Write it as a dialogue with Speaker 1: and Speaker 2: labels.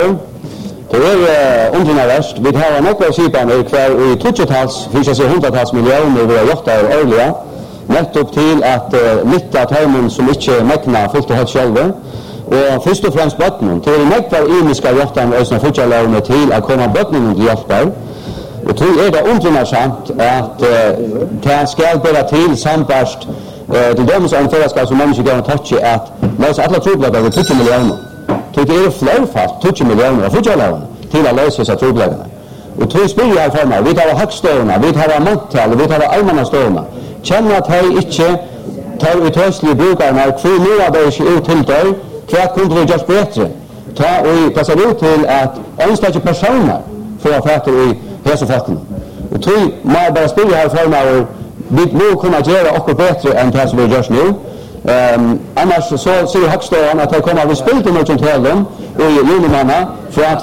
Speaker 1: Det undringarverst. Vi har några skipaner kvar i 20-tals, för att säga 100-tals miljoner vi har gjort där årliga. Nettopp till att nytta termen som inte mäknar fullt och helt själva. Och först och främst bötnen. Till nekvar imiska hjärtan och såna fortsättare till att komma bötnen till hjälpar. Och tror det undringarsamt att det ska bara till samfärst det döms om förskap som människor kan toucha att lösa alla trubblar över 20 miljoner. Det är flerfalt 20 miljoner av fortsättare till att lösa dessa trubblar. Och tror spyr jag för mig, vi tar högstående, vi tar måttal, vi tar allmänna stående. Känner att jag inte tar utösliga brukarna, hur nu har det inte ut till dig, vad kunde vi göra bättre? Ta och passa ut till att enstaka personer får ha fatt i hälsofatten. Och tror man bara spyr här för mig och vi nu kunna göra också bättre än det som vi gör nu. Annars så ser högstående att det kommer att vi spela till något och i junimanna för att